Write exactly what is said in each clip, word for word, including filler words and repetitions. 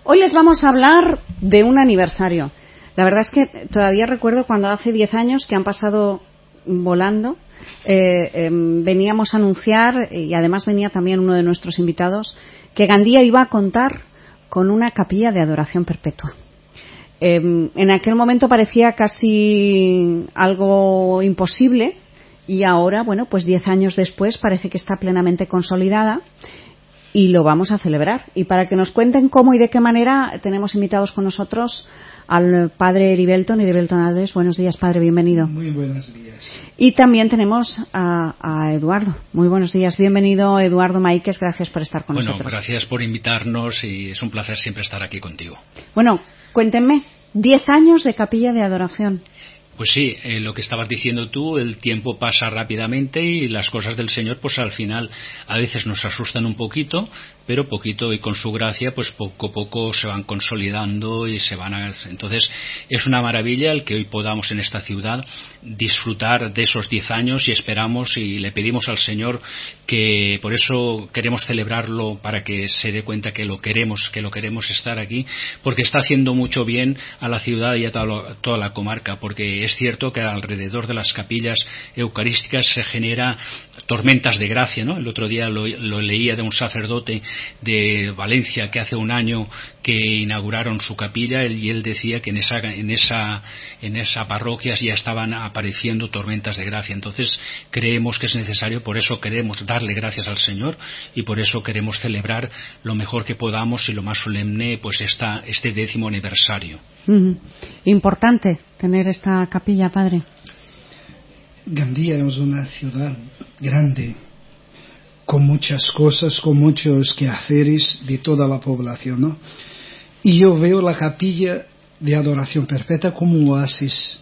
Hoy les vamos a hablar de un aniversario. La verdad es que todavía recuerdo cuando hace diez años, que han pasado volando, eh, eh, veníamos a anunciar, y además venía también uno de nuestros invitados, que Gandía iba a contar con una capilla de adoración perpetua. Eh, en aquel momento parecía casi algo imposible y ahora, bueno, pues diez años después parece que está plenamente consolidada y lo vamos a celebrar. Y para que nos cuenten cómo y de qué manera, tenemos invitados con nosotros al padre Heribelton, Heribelton Alves. Buenos días, padre, bienvenido. Muy buenos días. Y también tenemos a, a Eduardo. Muy buenos días, bienvenido, Eduardo Maíquez, gracias por estar con bueno, nosotros. Bueno, gracias por invitarnos y es un placer siempre estar aquí contigo. Bueno, cuéntenme, diez años de capilla de adoración. Pues sí, eh, lo que estabas diciendo tú, el tiempo pasa rápidamente y las cosas del Señor pues al final a veces nos asustan un poquito, pero poquito y con su gracia pues poco a poco se van consolidando y se van a... Entonces es una maravilla el que hoy podamos en esta ciudad disfrutar de esos diez años y esperamos y le pedimos al Señor que por eso queremos celebrarlo para que se dé cuenta que lo queremos, que lo queremos estar aquí, porque está haciendo mucho bien a la ciudad y a toda, toda la comarca, porque es cierto que alrededor de las capillas eucarísticas se genera tormentas de gracia, ¿no? El otro día lo, lo leía de un sacerdote de Valencia que hace un año que inauguraron su capilla y él decía que en esa en esa en esa parroquia ya estaban apareciendo tormentas de gracia. Entonces creemos que es necesario, por eso queremos darle gracias al Señor y por eso queremos celebrar lo mejor que podamos y lo más solemne pues esta este décimo aniversario. Uh-huh. Importante tener esta capilla, padre. Gandía es una ciudad grande, con muchas cosas, con muchos quehaceres de toda la población, ¿no? Y yo veo la capilla de adoración perpetua como un oasis,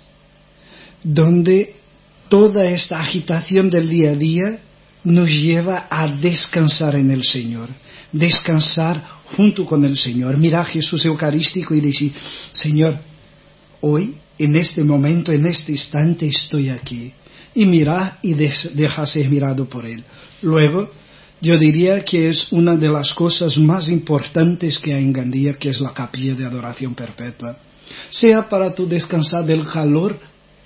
donde toda esta agitación del día a día nos lleva a descansar en el Señor, descansar junto con el Señor. Mira a Jesús Eucarístico y decir, Señor, hoy, en este momento, en este instante estoy aquí. Y mira y des, deja ser mirado por Él. Luego, yo diría que es una de las cosas más importantes que hay en Gandía, que es la capilla de adoración perpetua. Sea para tu descansar del calor,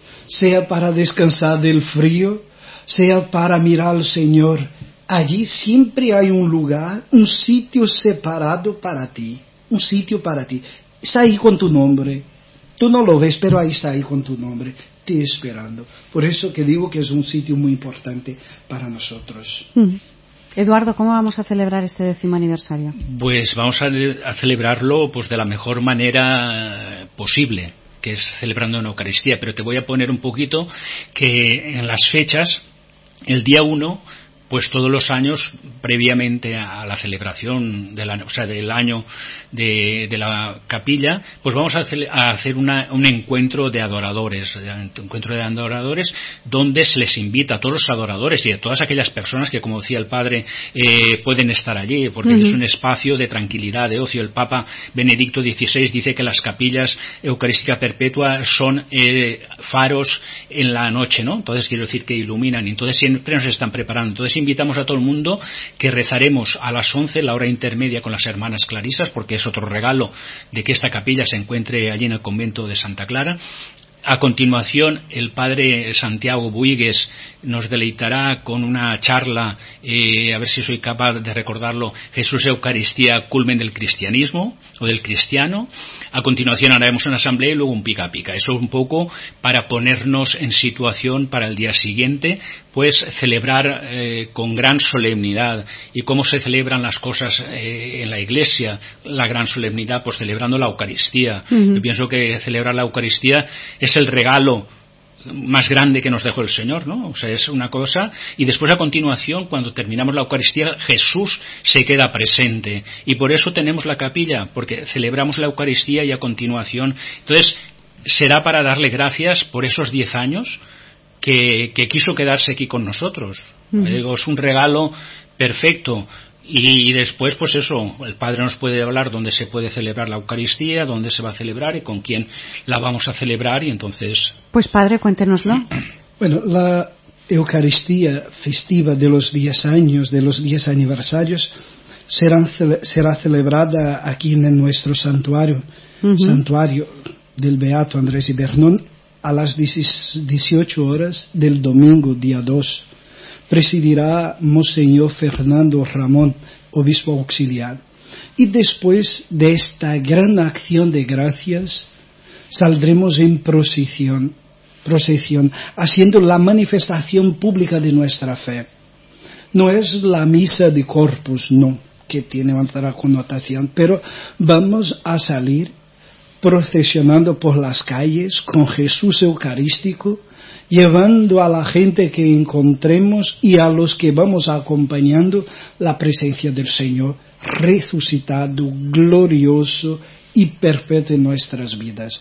sea para descansar del frío, sea para mirar al Señor. Allí siempre hay un lugar, un sitio separado para ti, un sitio para ti. Está ahí con tu nombre. Tú no lo ves, pero ahí está ahí con tu nombre, te esperando. Por eso que digo que es un sitio muy importante para nosotros. Mm. Eduardo, ¿cómo vamos a celebrar este décimo aniversario? Pues vamos a, a celebrarlo pues de la mejor manera posible, que es celebrando una Eucaristía. Pero te voy a poner un poquito que en las fechas, el día uno, pues todos los años previamente a la celebración de la, o sea, del año de, de la capilla, pues vamos a hacer, a hacer una, un encuentro de adoradores, un encuentro de adoradores donde se les invita a todos los adoradores y a todas aquellas personas que, como decía el padre, eh, pueden estar allí, porque uh-huh. es un espacio de tranquilidad, de ocio. El Papa Benedicto dieciséis dice que las capillas eucarística perpetua son eh, faros en la noche, ¿no? Entonces quiero decir que iluminan, entonces siempre nos están preparando. Entonces invitamos a todo el mundo que rezaremos a las once, la hora intermedia, con las hermanas clarisas, porque es otro regalo de que esta capilla se encuentre allí en el convento de Santa Clara. A continuación, el padre Santiago Buigues nos deleitará con una charla, eh, a ver si soy capaz de recordarlo, Jesús Eucaristía, culmen del cristianismo o del cristiano. A continuación haremos una asamblea y luego un pica pica. Eso es un poco para ponernos en situación para el día siguiente, pues celebrar eh, con gran solemnidad. ¿Y cómo se celebran las cosas eh, en la Iglesia? La gran solemnidad, pues celebrando la Eucaristía. Uh-huh. Yo pienso que celebrar la Eucaristía es el regalo más grande que nos dejó el Señor, ¿no? O sea, es una cosa, y después a continuación, cuando terminamos la Eucaristía, Jesús se queda presente, y por eso tenemos la capilla, porque celebramos la Eucaristía y a continuación, entonces, será para darle gracias por esos diez años que, que quiso quedarse aquí con nosotros. Uh-huh. Digo, es un regalo perfecto. Y después, pues eso, el Padre nos puede hablar dónde se puede celebrar la Eucaristía, dónde se va a celebrar y con quién la vamos a celebrar, y entonces... Pues Padre, cuéntenoslo. Bueno, la Eucaristía festiva de los diez años, de los diez aniversarios, serán, será celebrada aquí en nuestro santuario, uh-huh. santuario del Beato Andrés Ibernón, a las dieciocho horas del domingo, día dos. Presidirá Monseñor Fernando Ramón, obispo auxiliar. Y después de esta gran acción de gracias, saldremos en procesión, procesión, haciendo la manifestación pública de nuestra fe. No es la misa de Corpus, no, que tiene otra connotación, pero vamos a salir procesionando por las calles con Jesús Eucarístico, llevando a la gente que encontremos y a los que vamos acompañando la presencia del Señor resucitado, glorioso y perfecto en nuestras vidas.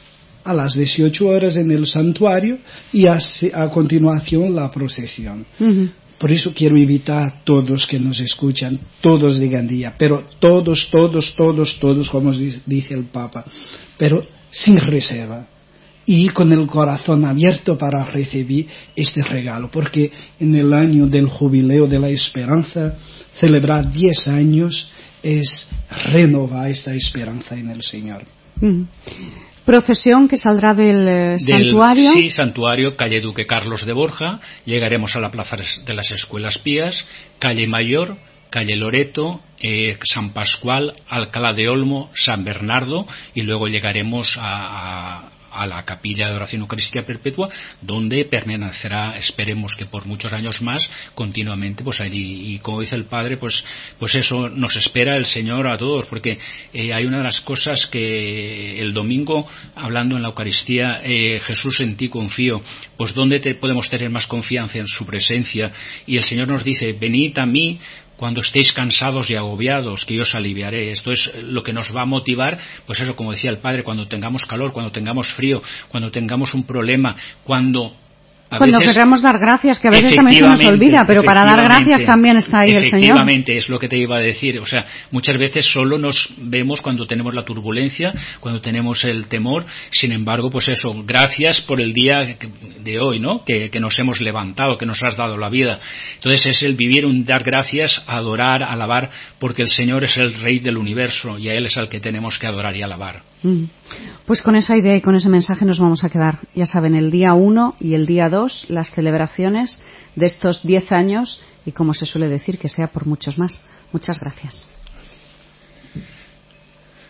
A las dieciocho horas en el santuario y a, a continuación la procesión. Uh-huh. Por eso quiero invitar a todos que nos escuchan, todos de Gandía, pero todos, todos, todos, todos, como dice el Papa, pero sin reserva. Y con el corazón abierto para recibir este regalo, porque en el año del jubileo de la esperanza, celebrar diez años es renovar esta esperanza en el Señor. Mm. Procesión que saldrá del, eh, del santuario. Sí, santuario, calle Duque Carlos de Borja, llegaremos a la Plaza de las Escuelas Pías, calle Mayor, calle Loreto, eh, San Pascual, Alcalá de Olmo, San Bernardo, y luego llegaremos a, a a la capilla de oración Eucaristía Perpetua, donde permanecerá, esperemos que por muchos años más, continuamente pues allí. Y como dice el Padre, pues pues eso nos espera el Señor a todos, porque eh, hay una de las cosas que el domingo, hablando en la Eucaristía, eh, Jesús, en ti confío, pues ¿dónde te podemos tener más confianza? En su presencia. Y el Señor nos dice, venid a mí cuando estéis cansados y agobiados, que yo os aliviaré. Esto es lo que nos va a motivar, pues eso, como decía el Padre, cuando tengamos calor, cuando tengamos frío, cuando tengamos un problema, cuando a cuando veces, queramos dar gracias, que a veces también se nos olvida, pero para dar gracias también está ahí el Señor. Efectivamente, es lo que te iba a decir. O sea, muchas veces solo nos vemos cuando tenemos la turbulencia, cuando tenemos el temor. Sin embargo, pues eso, gracias por el día de hoy, ¿no? Que, que nos hemos levantado, que nos has dado la vida. Entonces es el vivir, un dar gracias, adorar, alabar, porque el Señor es el Rey del universo y a Él es al que tenemos que adorar y alabar. Pues con esa idea y con ese mensaje nos vamos a quedar. Ya saben, el día uno y el día dos, las celebraciones de estos diez años, y como se suele decir, que sea por muchos más. Muchas gracias.